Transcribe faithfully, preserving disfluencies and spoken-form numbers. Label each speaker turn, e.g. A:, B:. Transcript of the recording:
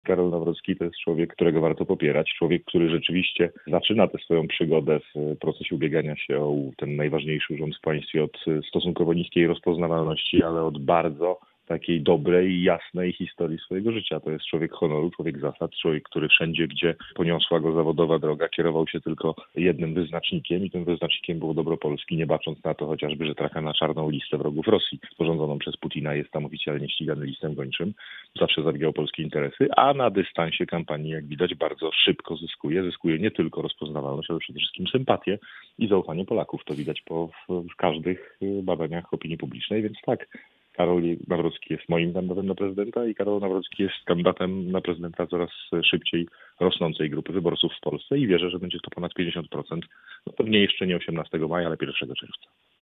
A: Karol Nawrocki to jest człowiek, którego warto popierać. Człowiek, który rzeczywiście zaczyna tę swoją przygodę w procesie ubiegania się o ten najważniejszy urząd w państwie od stosunkowo niskiej rozpoznawalności, ale od bardzo takiej dobrej i jasnej historii swojego życia. To jest człowiek honoru, człowiek zasad, człowiek, który wszędzie, gdzie poniosła go zawodowa droga, kierował się tylko jednym wyznacznikiem i tym wyznacznikiem było dobro Polski, nie bacząc na to chociażby, że trafia na czarną listę wrogów Rosji, sporządzoną przez Putina, jest tam oficjalnie ścigany listem gończym. Zawsze zabijał polskie interesy, a na dystansie kampanii, jak widać, bardzo szybko zyskuje. Zyskuje nie tylko rozpoznawalność, ale przede wszystkim sympatię i zaufanie Polaków. To widać po w każdych badaniach opinii publicznej, więc tak, Karol Nawrocki jest moim kandydatem na prezydenta i Karol Nawrocki jest kandydatem na prezydenta coraz szybciej rosnącej grupy wyborców w Polsce i wierzę, że będzie to ponad pięćdziesiąt procent. No pewnie jeszcze nie osiemnastego maja, ale pierwszego czerwca.